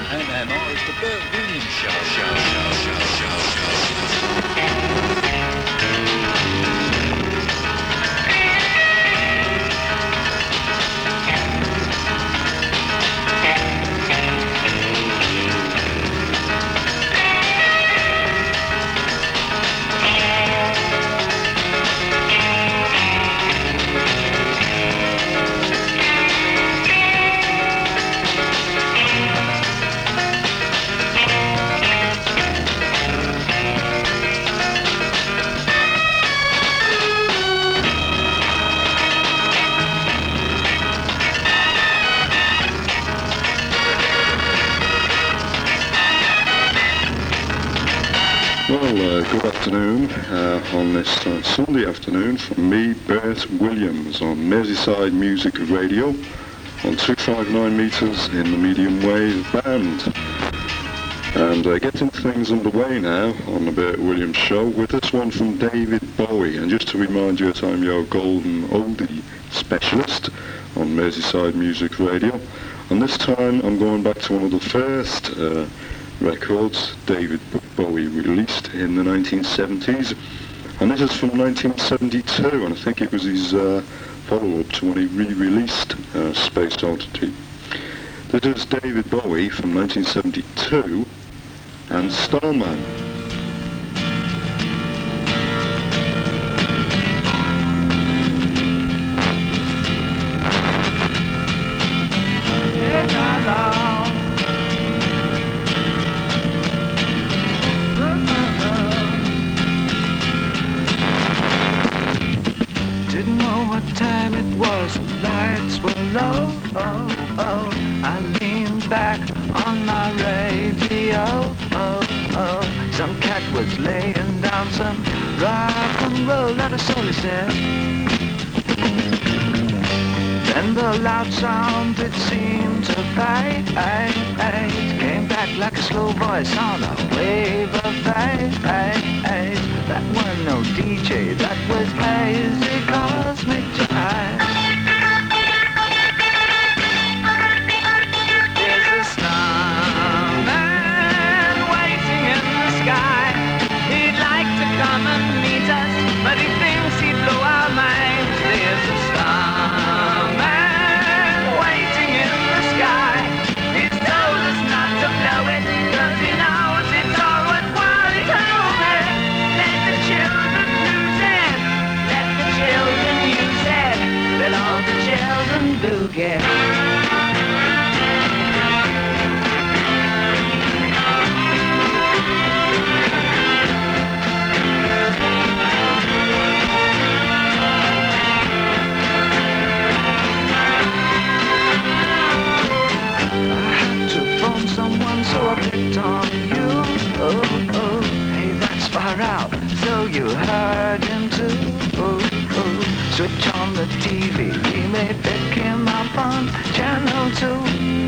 MMR is the Bert Williams Show. Well, good afternoon on this Sunday afternoon from me, Bert Williams, on Merseyside Music Radio on 259 metres in the medium wave band. And getting things underway now on the Bert Williams Show with this one from David Bowie. And just to remind you that I'm your golden oldie specialist on Merseyside Music Radio. And this time I'm going back to one of the first records David Bowie released in the 1970s, and this is from 1972, and I think it was his follow-up to when he re-released Space Oddity. This is David Bowie from 1972 and Starman. Some cat was laying down some rock and roll that a soul said. Then the loud sound it seemed to fade, came back like a slow voice on a wave of fade. That was no DJ, that was hazy cosmic jive. Come and meet us, but he thinks he'd blow our minds. There's a starman waiting in the sky. He's told us not to blow it, 'cause he knows it's all worthwhile. He told me, let the children lose it, let the children use it, let all the children boogie. Someone so I picked on you. Oh, hey, that's far out. So you heard him too. Oh, switch on the TV. We may pick him up on channel 2.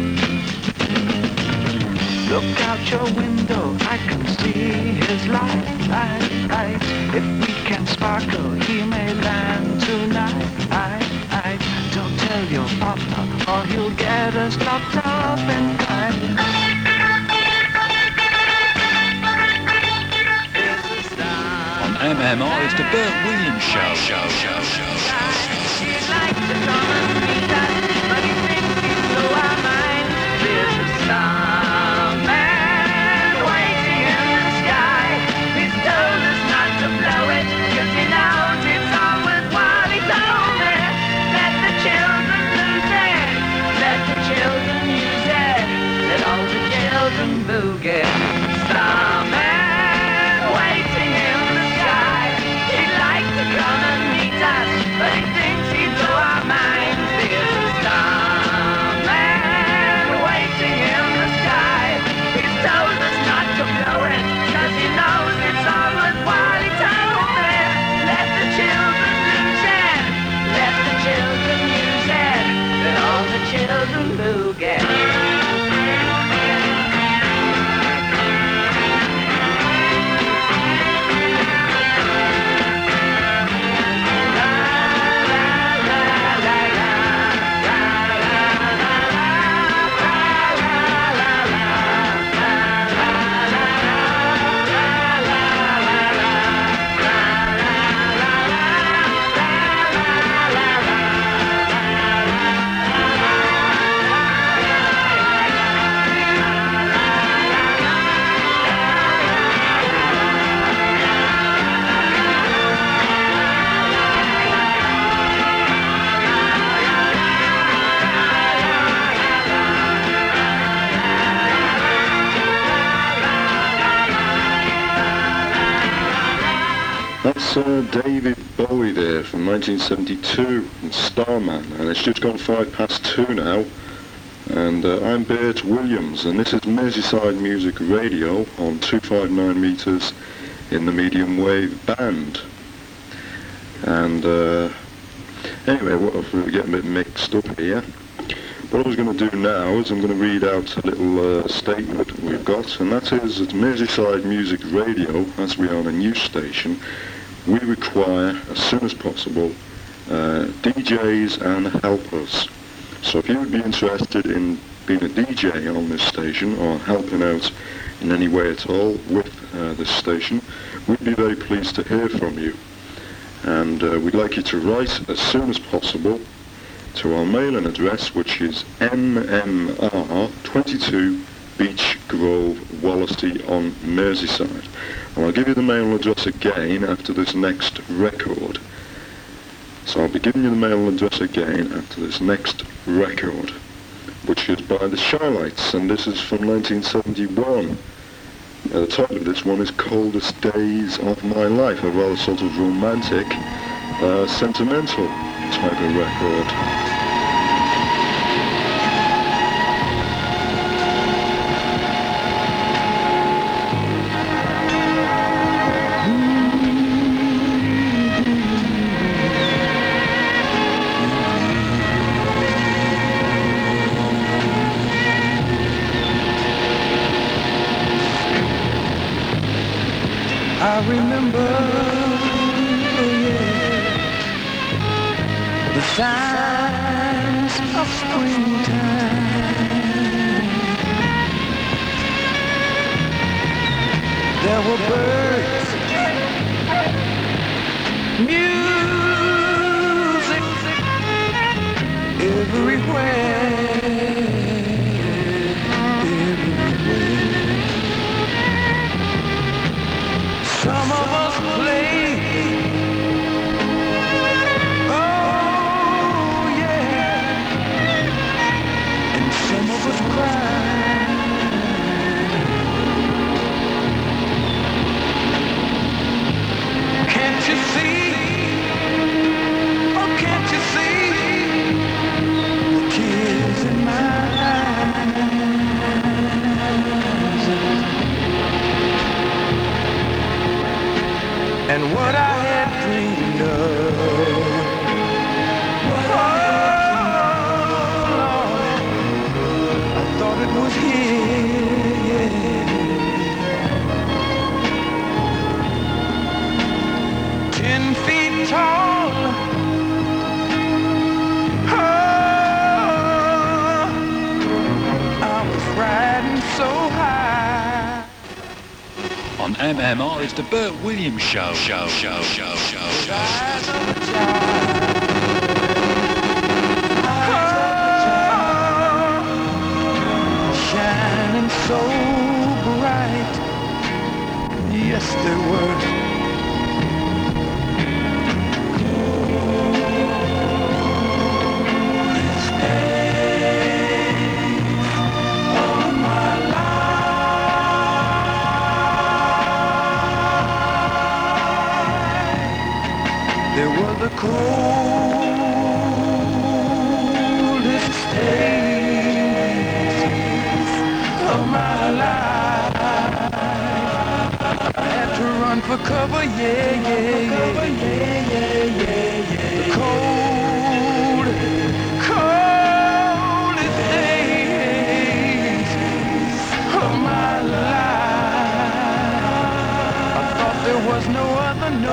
Look out your window, I can see his light. If we can sparkle, he may land tonight. Don't tell your papa, or he'll get us locked up in time. MMR is the Bert Williams Show. He'd like to come and meet us, but he thinks he'd blow our minds. There's a starman waiting in the sky. He's told us not to blow it, 'cause he knows it's all worthwhile. He told me, let the children lose it, let the children use it, let all the children boogie. Starman waiting in the sky. He'd like to come and meet us, but he thinks he'd blow our minds. There's a starman waiting in the sky. He's told us not to blow it, 'cause he knows it's all worthwhile. He told me, let the children lose it, let the children use it, let all the children boogie. David Bowie there from 1972 and Starman, and it's just gone 2:05 now. And I'm Bert Williams, and this is Merseyside Music Radio on 259 metres in the medium wave band. And anyway, we're getting a bit mixed up here. What I was going to do now is I'm going to read out a little statement we've got, and that is that Merseyside Music Radio, as we are on a news station, we require, as soon as possible, DJs and helpers. So if you would be interested in being a DJ on this station or helping out in any way at all with this station, we'd be very pleased to hear from you. And we'd like you to write as soon as possible to our mailing address, which is MMR22 Beech Grove, Wallasey on Merseyside. And I'll give you the mail address again after this next record. So I'll be giving you the mail address again after this next record, which is by the Shylights, and this is from 1971. The title of this one is Coldest Days of My Life, a rather sort of romantic, sentimental type of record. I remember, the signs of springtime. There were birds, music everywhere. Some of us play, oh yeah, and some of us cry. Can't you see, oh can't you see, the tears in my and what I had dreamed of. Oh, Lord, I thought it was here. 10 feet tall. Oh, I was riding so high. On MMR, it's the Bert Williams Show. Shining so bright. Yes, they were. They were the coldest days of my life. I had to run for cover, yeah. The coldest days of my life. I thought there was no other, no.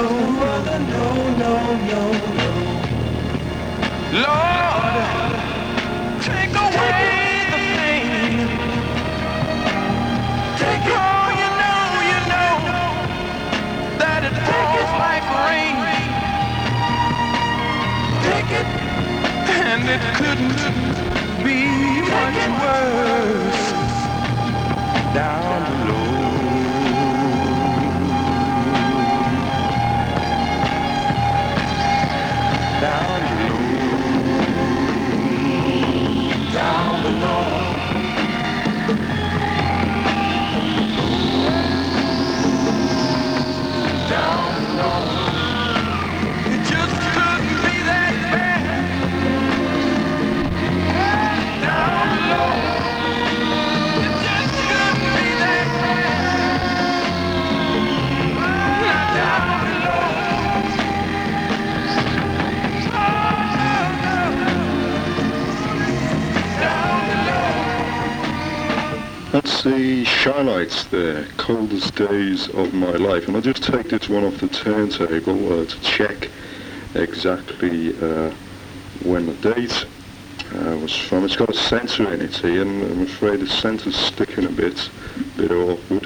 Lord, take away the pain. Take it. Oh, you know that it falls like rain. Take it, and it couldn't be much worse down below. Down below. That's the Shylights there, Coldest Days of My Life. And I'll just take this one off the turntable to check exactly when the date was from. It's got a centre in it here, and I'm afraid the centre's sticking a bit awkward.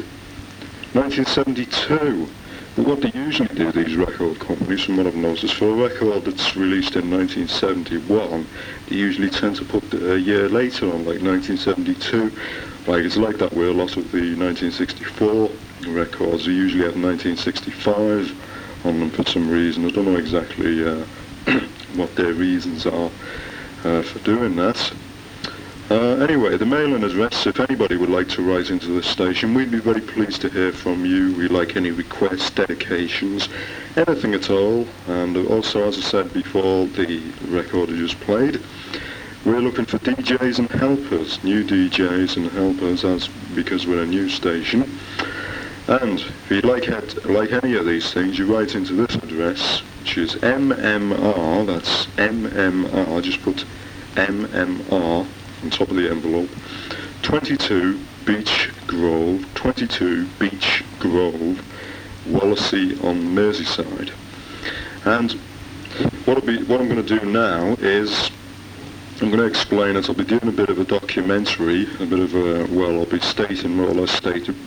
1972. But what they usually do, these record companies, from what I've noticed, for a record that's released in 1971, they usually tend to put a year later on, like 1972. Like, it's like that with a lot of the 1964 records. They usually have 1965 on them for some reason. I don't know exactly what their reasons are for doing that. Anyway, the mailing address, if anybody would like to write into the station, we'd be very pleased to hear from you. We like any requests, dedications, anything at all. And also, as I said before, the record I just played, we're looking for DJs and helpers, new DJs and helpers, because we're a new station. And if you'd like any of these things, you write into this address, which is MMR, that's MMR, just put MMR on top of the envelope, 22 Beach Grove, Wallasey on Merseyside. And what I'm going to do now is I'm going to explain it. I'll be doing a bit of a documentary, I'll be stating more or less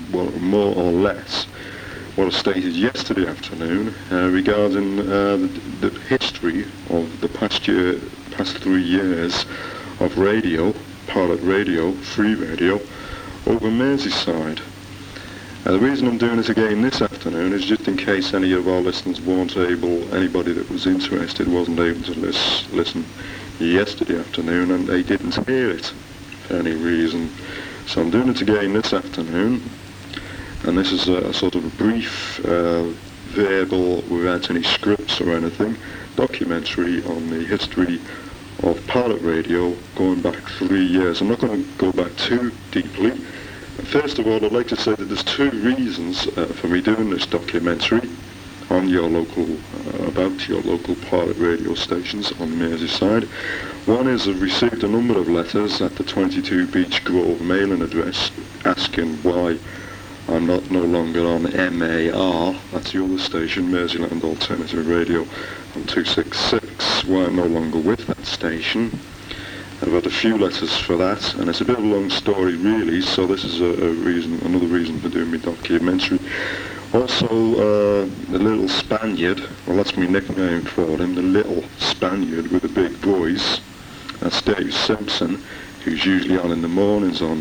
what I stated yesterday afternoon regarding the history of the past 3 years of radio, pirate radio, free radio, over Merseyside. The reason I'm doing it again this afternoon is just in case any of our listeners anybody that was interested wasn't able to listen yesterday afternoon and they didn't hear it for any reason. So I'm doing it again this afternoon, and this is a sort of a brief, verbal, without any scripts or anything, documentary on the history of pirate radio going back 3 years. I'm not going to go back too deeply. First of all, I'd like to say that there's 2 reasons for me doing this documentary on about your local pirate radio stations on Merseyside. One is I've received a number of letters at the 22 Beach Grove mailing address asking why I'm no longer on MAR, that's the other station, Merseyland Alternative Radio, on 266, why I'm no longer with that station. I've had a few letters for that, and it's a bit of a long story really, so this is another reason for doing my documentary. Also, the Little Spaniard, well that's my nickname for him, the Little Spaniard with the big voice, that's Dave Simpson, who's usually on in the mornings on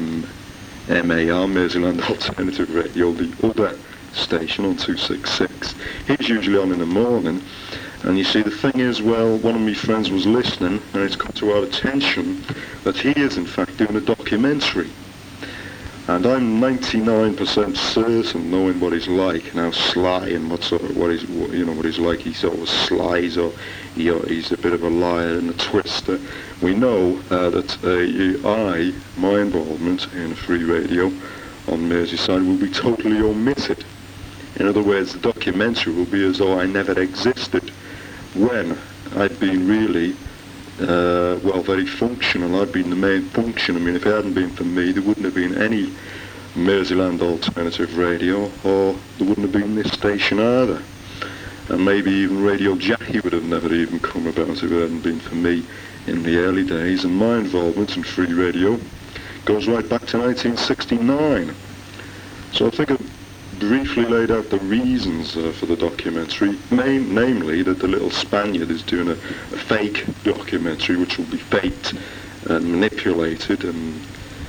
MAR, Merseyland Alternative Radio, the other station on 266. He's usually on in the morning, and you see the thing is, well, one of my friends was listening, and it's come to our attention that he is in fact doing a documentary. And I'm 99% certain, knowing what he's like, and how sly and what he's like. He's always sly, he's a bit of a liar and a twister. We know that my involvement in free radio on Merseyside will be totally omitted. In other words, the documentary will be as though I never existed, when I'd been really very functional. I'd been the main function. I mean, if it hadn't been for me, there wouldn't have been any Merseyland Alternative Radio, or there wouldn't have been this station either. And maybe even Radio Jackie would have never even come about if it hadn't been for me in the early days. And my involvement in free radio goes right back to 1969. So I think I've briefly laid out the reasons for the documentary, namely that the Little Spaniard is doing a fake documentary which will be faked and manipulated, and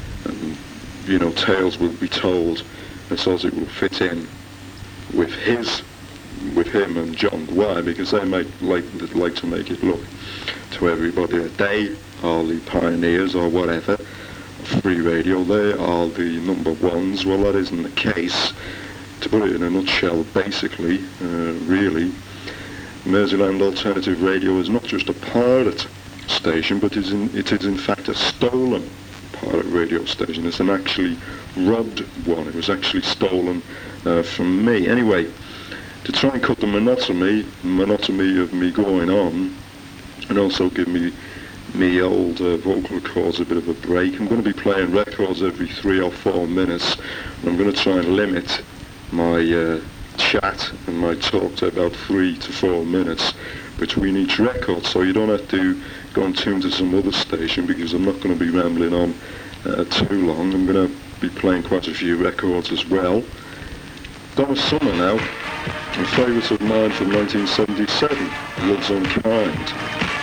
tales will be told so as it will fit in with him and John Dwyer, because they might like to make it look to everybody that they are the pioneers or whatever of free radio. They are the number ones. Well, that isn't the case. To put it in a nutshell, basically, really, Merseyland Alternative Radio is not just a pirate station, but it is in fact a stolen pirate radio station. It's an actually robbed one. It was actually stolen from me. Anyway, to try and cut the monotony of me going on, and also give me me old vocal records a bit of a break. I'm going to be playing records every 3 or 4 minutes, and I'm going to try and limit my chat and my talk to about 3 to 4 minutes between each record, so you don't have to go and tune to some other station, because I'm not going to be rambling on too long. I'm going to be playing quite a few records as well. Donna Summer now, a favourite of mine from 1977, Love's Unkind.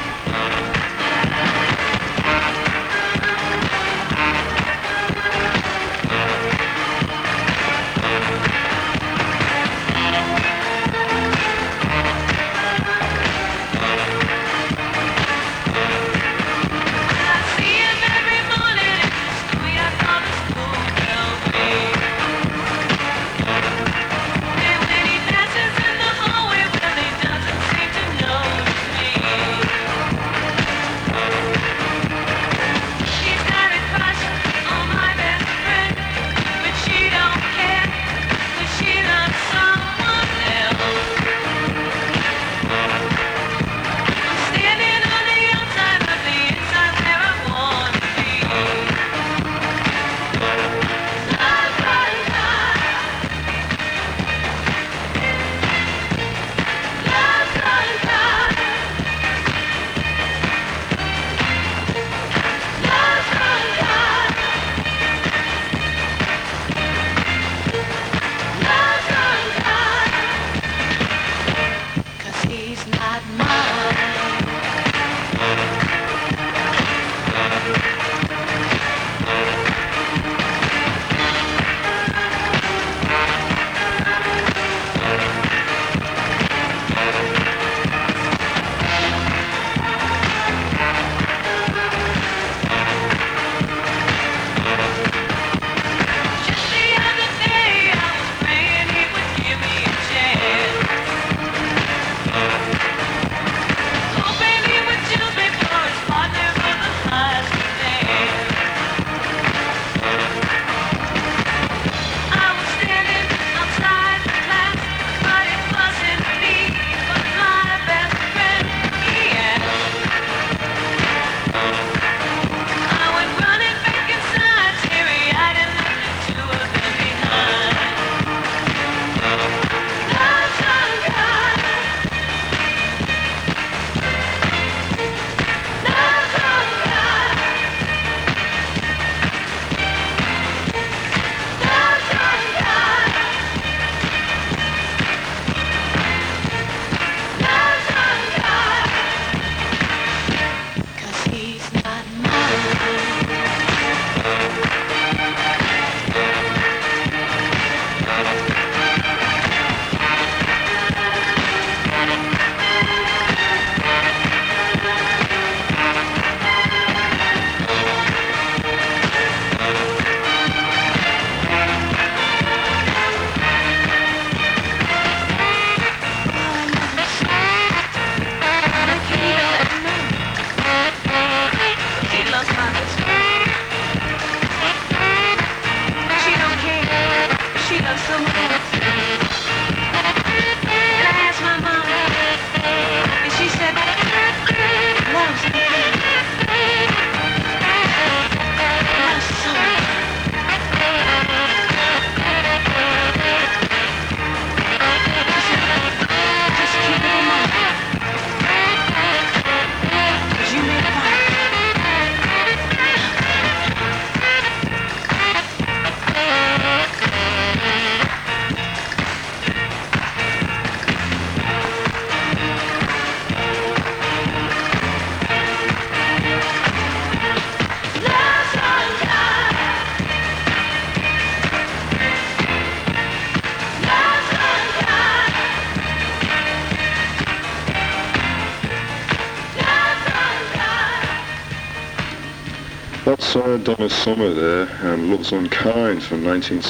That's Donna Summer there, and Love's Unkind from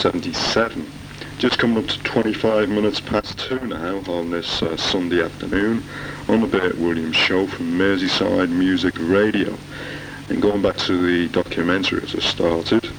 1977. Just coming up to 25 minutes past 2 now on this Sunday afternoon on the Bert Williams Show from Merseyside Music Radio. And going back to the documentary as I started,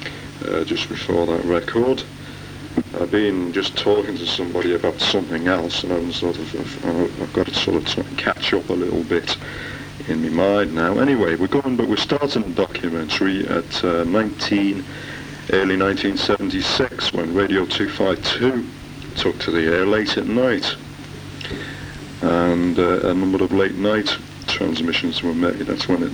just before that record, I've been just talking to somebody about something else, and I've got to sort of try and catch up a little bit in my mind now. Anyway, we're starting the documentary at early 1976 when Radio 252 took to the air late at night, and a number of late night transmissions were made. That's when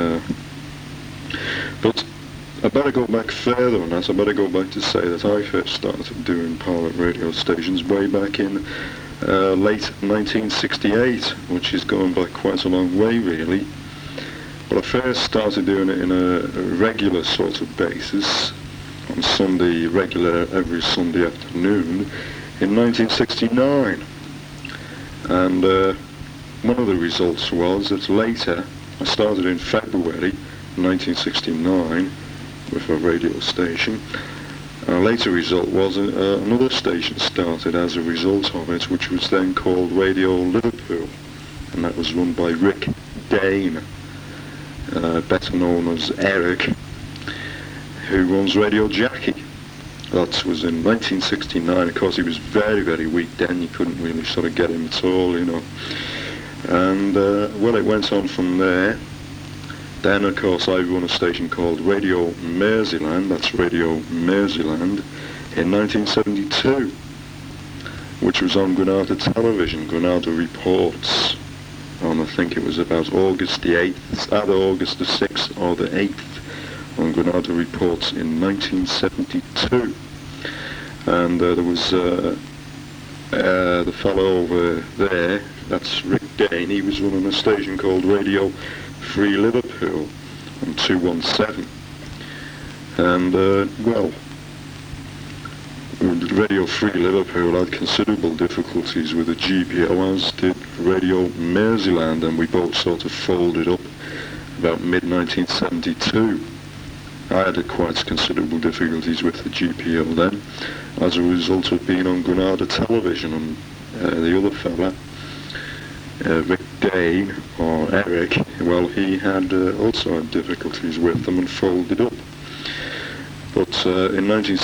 but I better go back further on that. I better go back to say that I first started doing pirate radio stations way back in late 1968, which is going back quite a long way really. But I first started doing it in a regular sort of basis on Sunday, every Sunday afternoon in 1969. And one of the results was that later, I started in February 1969 with a radio station. A later result was another station started as a result of it, which was then called Radio Liverpool, and that was run by Rick Dane, better known as Eric, who runs Radio Jackie. That was in 1969. Of course, he was very, very weak then. You couldn't really sort of get him at all, you know. And, well, it went on from there. Then, of course, I run a station called Radio Merseyland. That's Radio Merseyland in 1972, which was on Granada Television, Granada Reports. And I think it was about August the 8th, either August the 6th or the 8th, on Granada Reports in 1972. And there was the fellow over there, that's Rick Dane. He was running a station called Radio Free Liverpool on 217. And, well, Radio Free Liverpool had considerable difficulties with the GPO, as did Radio Merseyland, and we both sort of folded up about mid-1972. I had quite considerable difficulties with the GPO then, as a result of being on Granada Television, and the other fella, Rick Dane, or Eric, well, he had also had difficulties with them and folded up. But in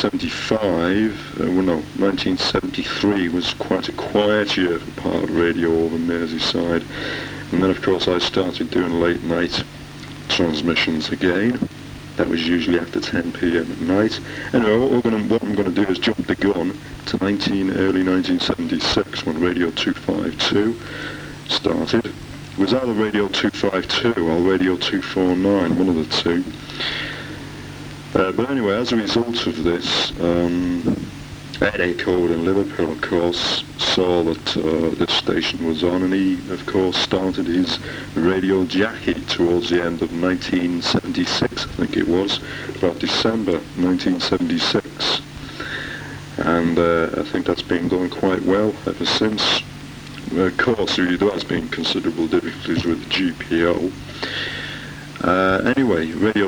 1973 was quite a quiet year for pirate radio over Merseyside. And then, of course, I started doing late night transmissions again. That was usually after 10 p.m. at night. Anyway, what I'm going to do is jump the gun to early 1976 when Radio 252 started. It was either Radio 252 or Radio 249, one of the two. But anyway, as a result of this, Ed Accord in Liverpool, of course, saw that this station was on, and he, of course, started his Radio Jackie towards the end of 1976, I think it was, about December 1976. And I think that's been going quite well ever since. Of course, there has been considerable difficulties with the GPO. Anyway, Radio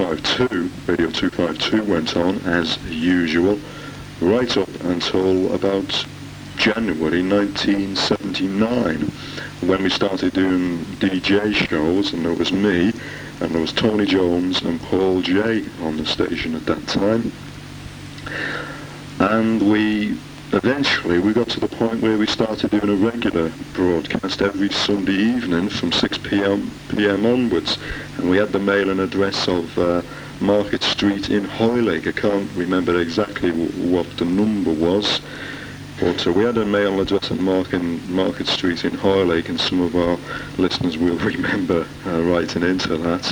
252 went on as usual right up until about January 1979, when we started doing DJ shows, and there was me, and there was Tony Jones and Paul J on the station at that time. And eventually we got to the point where we started doing a regular broadcast every Sunday evening from 6 p.m. onwards, and we had the mailing address of Market Street in Hoylake. I can't remember exactly what the number was, but we had a mail address at Market Street in Hoylake, and some of our listeners will remember writing into that.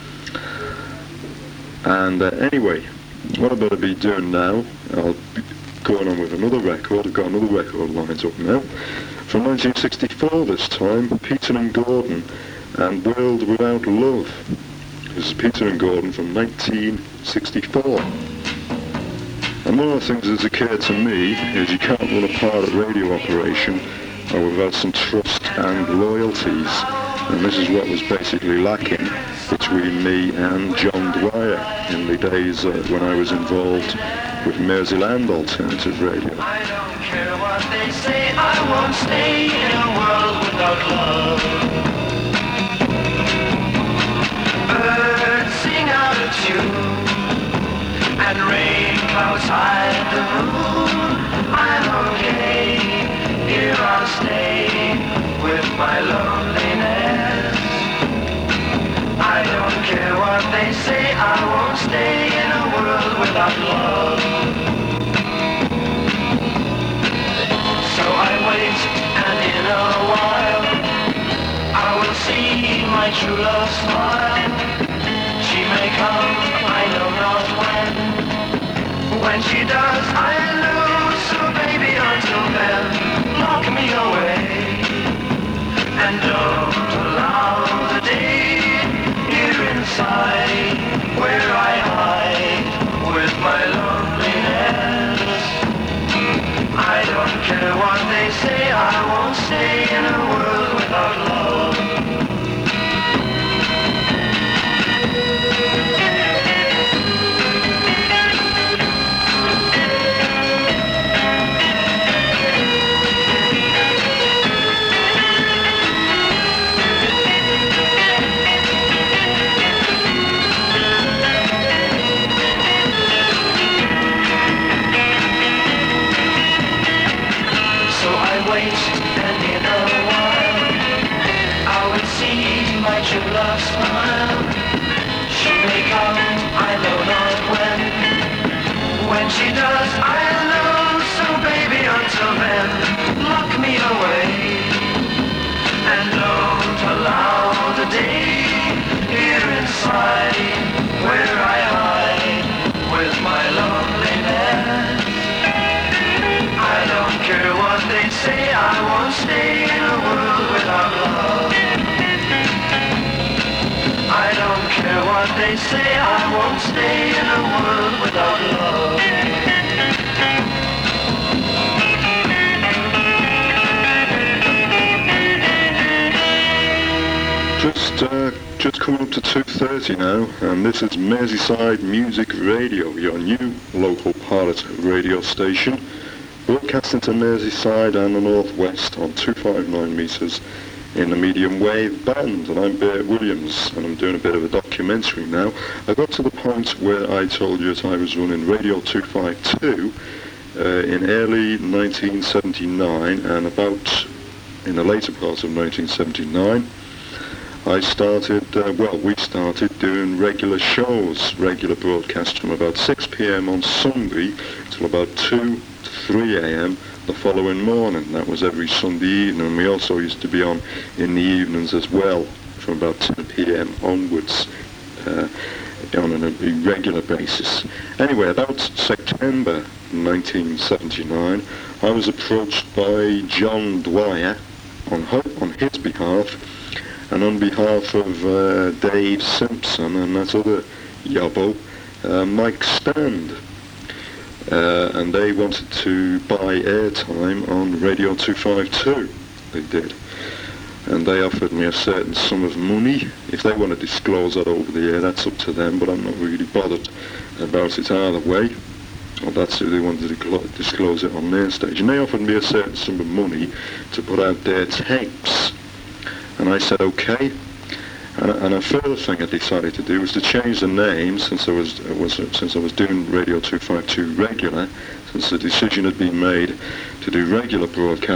And anyway, what I better be doing now, I'll be going on with another record. I've got another record lined up now. From 1964 this time, Peter and Gordon and World Without Love. This is Peter and Gordon from 1964. And one of the things that's occurred to me is you can't run a pirate radio operation without some trust and loyalties. And this is what was basically lacking between me and John Dwyer in the days when I was involved with Merseyland Alternative Radio. I don't care what they say, I won't stay in a world without love. Birds sing out of tune, and rain clouds hide the moon. I'm okay, here I'll stay with my loneliness. what they say, I won't stay in a world without love. So I wait, and in a while I will see my true love smile. She may come, I know not when. When she does, I lose. So baby, until then, lock me away. And don't allow the day here inside where I hide with my loneliness. I don't care what they say, I won't stay in a world without love. And in a while I will see my true love smile. She may come, I know not when. When she does, I'll know. So baby, until then, lock me away. And don't allow the day here inside where I hide with my loneliness. I don't care what they say, I won't stay in a world without love. I don't care what they say, I won't stay in a world without love. Just coming up to 2:30 now, and this is Merseyside Music Radio, your new local pirate radio station, broadcasting to Merseyside and the Northwest on 259 metres in the medium wave band. And I'm Bert Williams, and I'm doing a bit of a documentary now. I got to the point where I told you that I was running Radio 252 in early 1979, and about in the later part of 1979, we started doing regular shows, regular broadcasts from about 6 p.m. on Sunday till about 2 to 3 a.m. the following morning. That was every Sunday evening. We also used to be on in the evenings as well, from about 10 p.m. onwards, on an irregular basis. Anyway, about September 1979, I was approached by John Dwyer on his behalf, and on behalf of Dave Simpson and that other yobbo, Mike Stand. And they wanted to buy airtime on Radio 252, they did. And they offered me a certain sum of money. If they want to disclose that over the air, that's up to them, but I'm not really bothered about it either way. Well, that's who they wanted to disclose it on their stage. And they offered me a certain sum of money to put out their tapes. And I said, okay. And a further thing I decided to do was to change the name, since I was doing Radio 252 regular, since the decision had been made to do regular broadcasts